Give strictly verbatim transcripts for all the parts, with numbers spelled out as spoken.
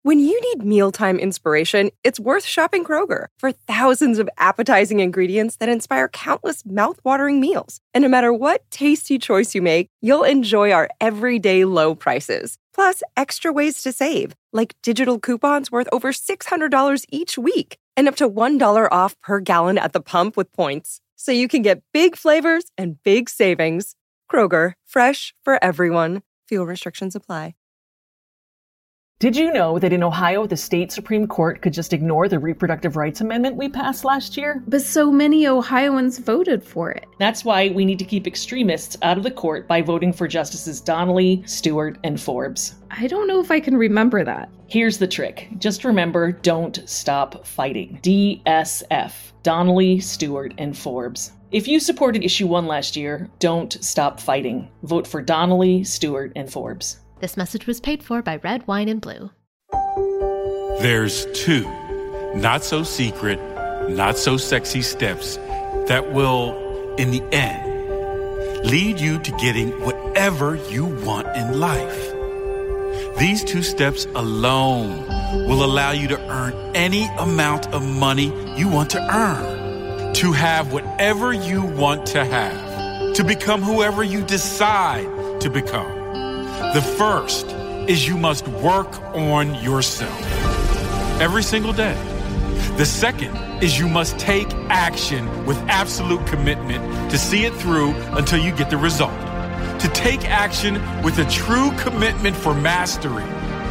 When you need mealtime inspiration, it's worth shopping Kroger for thousands of appetizing ingredients that inspire countless mouth-watering meals. And no matter what tasty choice you make, you'll enjoy our everyday low prices. Plus, extra ways to save, like digital coupons worth over six hundred dollars each week and up to one dollar off per gallon at the pump with points. So you can get big flavors and big savings. Kroger, fresh for everyone. Fuel restrictions apply. Did you know that in Ohio, the state Supreme Court could just ignore the reproductive rights amendment we passed last year? But so many Ohioans voted for it. That's why we need to keep extremists out of the court by voting for Justices Donnelly, Stewart, and Forbes. I don't know if I can remember that. Here's the trick. Just remember, don't stop fighting. D S F. Donnelly, Stewart, and Forbes. If you supported Issue one last year, don't stop fighting. Vote for Donnelly, Stewart, and Forbes. This message was paid for by Red Wine and Blue. There's two not-so-secret, not-so-sexy steps that will, in the end, lead you to getting whatever you want in life. These two steps alone will allow you to earn any amount of money you want to earn, to have whatever you want to have, to become whoever you decide to become. The first is you must work on yourself every single day. The second is you must take action with absolute commitment to see it through until you get the result. To take action with a true commitment for mastery.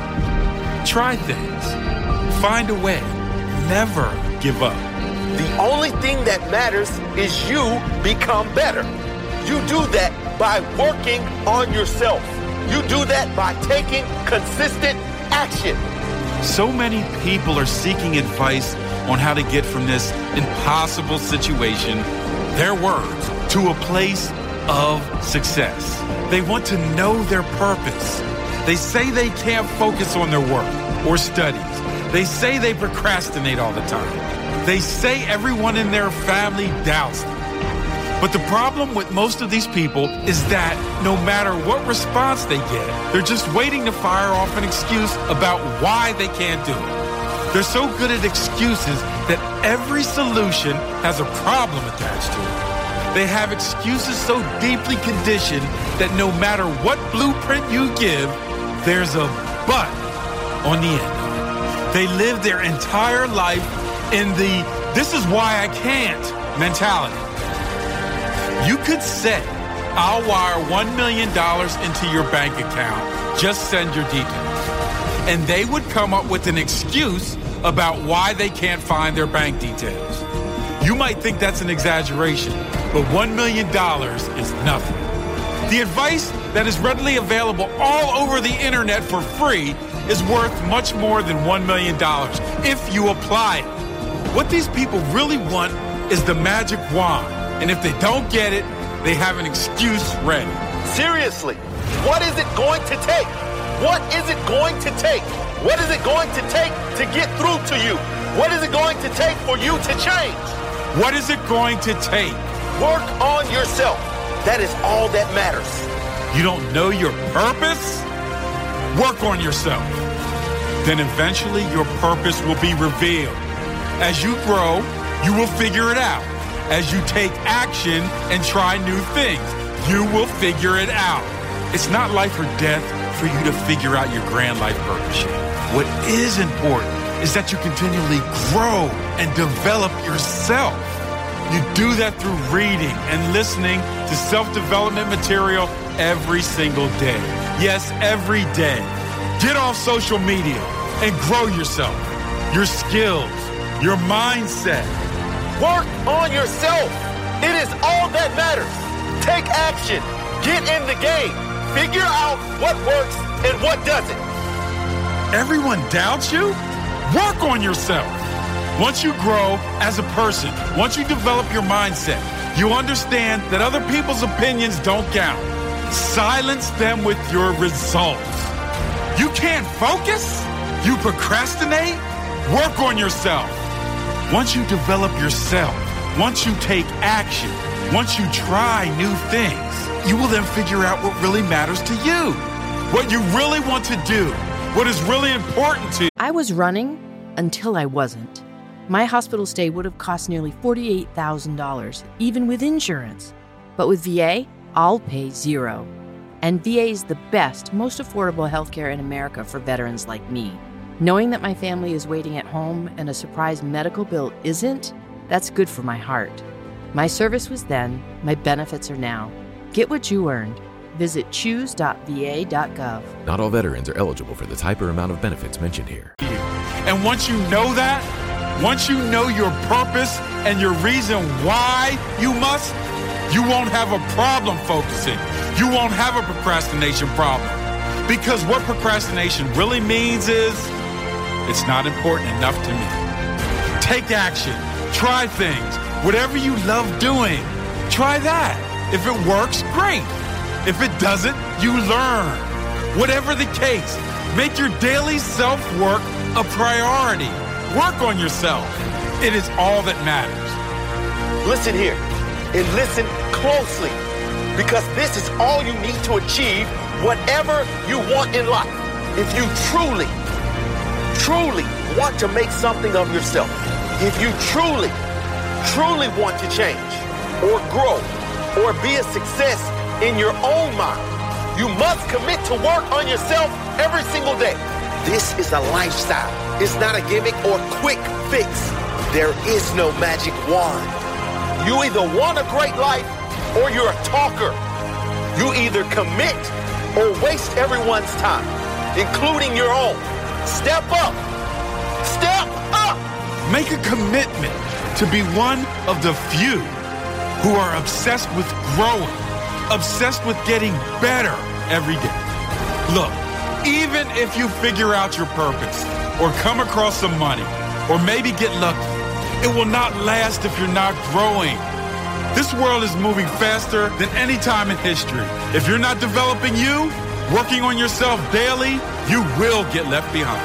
Try things. Find a way. Never give up. The only thing that matters is you become better. You do that by working on yourself. You do that by taking consistent action. So many people are seeking advice on how to get from this impossible situation, their words, to a place of success. They want to know their purpose. They say they can't focus on their work or studies. They say they procrastinate all the time. They say everyone in their family doubts them. But the problem with most of these people is that no matter what response they get, they're just waiting to fire off an excuse about why they can't do it. They're so good at excuses that every solution has a problem attached to it. They have excuses so deeply conditioned that no matter what blueprint you give, there's a but on the end of it. They live their entire life in the "this is why I can't" mentality. You could say, I'll wire one million dollars into your bank account, just send your details. And they would come up with an excuse about why they can't find their bank details. You might think that's an exaggeration, but one million dollars is nothing. The advice that is readily available all over the internet for free is worth much more than one million dollars if you apply it. What these people really want is the magic wand. And if they don't get it, they have an excuse ready. Seriously, what is it going to take? What is it going to take? What is it going to take to get through to you? What is it going to take for you to change? What is it going to take? Work on yourself. That is all that matters. You don't know your purpose? Work on yourself. Then eventually your purpose will be revealed. As you grow, you will figure it out. As you take action and try new things, you will figure it out. It's not life or death for you to figure out your grand life purpose yet. What is important is that you continually grow and develop yourself. You do that through reading and listening to self-development material every single day. Yes, every day. Get off social media and grow yourself, your skills, your mindset. Work on yourself. It is all that matters. Take action. Get in the game. Figure out what works and what doesn't. Everyone doubts you? Work on yourself. Once you grow as a person, once you develop your mindset, you understand that other people's opinions don't count. Silence them with your results. You can't focus? You procrastinate? Work on yourself. Once you develop yourself, once you take action, once you try new things, you will then figure out what really matters to you. What you really want to do what is really important to you. I was running until I wasn't. My hospital stay would have cost nearly forty-eight thousand dollars, even with insurance. But with V A, I'll pay zero. And V A is the best, most affordable healthcare in America for veterans like me. Knowing that my family is waiting at home and a surprise medical bill isn't, that's good for my heart. My service was then, my benefits are now. Get what you earned. Visit choose dot v a dot gov. Not all veterans are eligible for the type or amount of benefits mentioned here. And once you know that, once you know your purpose and your reason why you must, you won't have a problem focusing. You won't have a procrastination problem. Because what procrastination really means is, it's not important enough to me. Take action. Try things. Whatever you love doing, try that. If it works, great. If it doesn't, you learn. Whatever the case, make your daily self-work a priority. Work on yourself. It is all that matters. Listen here and listen closely, because this is all you need to achieve whatever you want in life. If you truly, truly want to make something of yourself, if you truly, truly want to change or grow or be a success in your own mind, you must commit to work on yourself every single day. This is a lifestyle. It's not a gimmick or quick fix. There is no magic wand. You either want a great life or you're a talker. You either commit or waste everyone's time, including your own. Step up. Step up. Make a commitment to be one of the few who are obsessed with growing, obsessed with getting better every day. Look, even if you figure out your purpose or come across some money or maybe get lucky, it will not last if you're not growing. This world is moving faster than any time in history. If you're not developing you, working on yourself daily, you will get left behind.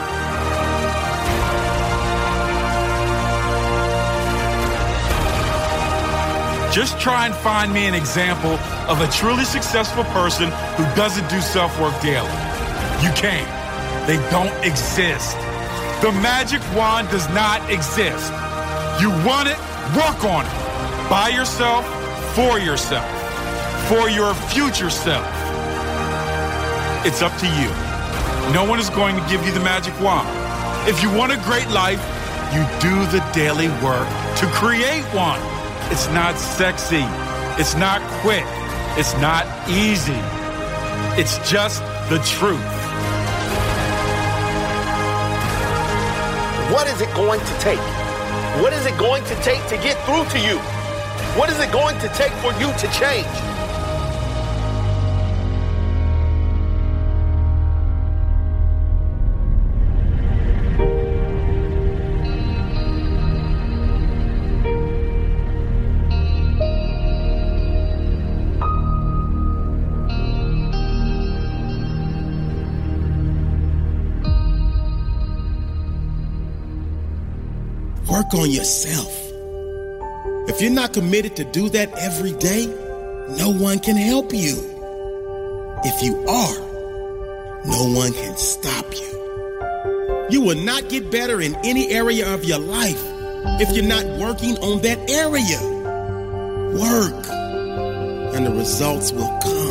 Just try and find me an example of a truly successful person who doesn't do self-work daily. You can't. They don't exist. The magic wand does not exist. You want it, work on it. By yourself, for yourself, for your future self. It's up to you. No one is going to give you the magic wand. If you want a great life, you do the daily work to create one. It's not sexy. It's not quick. It's not easy. It's just the truth. What is it going to take? What is it going to take to get through to you? What is it going to take for you to change? Work on yourself. If you're not committed to do that every day, no one can help you. If you are, no one can stop you. You will not get better in any area of your life if you're not working on that area. Work, and the results will come.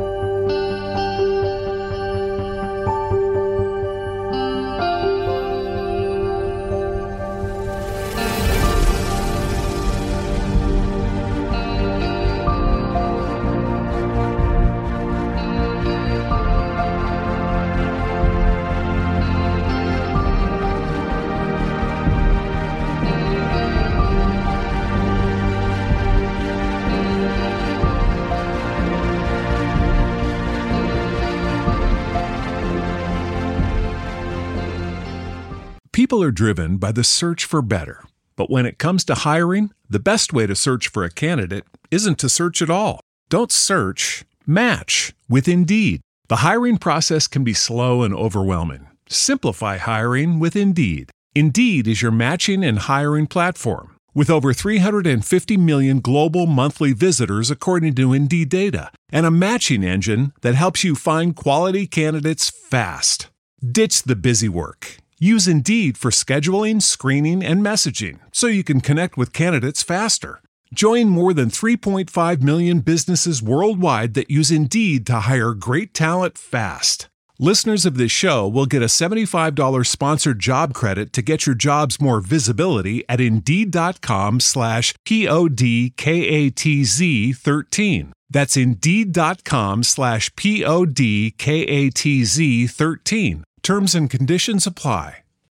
People are driven by the search for better. But when it comes to hiring, the best way to search for a candidate isn't to search at all. Don't search, match with Indeed. The hiring process can be slow and overwhelming. Simplify hiring with Indeed. Indeed is your matching and hiring platform. With over three hundred fifty million global monthly visitors according to Indeed data, and a matching engine that helps you find quality candidates fast. Ditch the busy work. Use Indeed for scheduling, screening, and messaging so you can connect with candidates faster. Join more than three point five million businesses worldwide that use Indeed to hire great talent fast. Listeners of this show will get a seventy-five dollars sponsored job credit to get your jobs more visibility at Indeed.com slash P-O-D-K-A-T-Z 13. That's Indeed.com slash P-O-D-K-A-T-Z 13. Terms and conditions apply.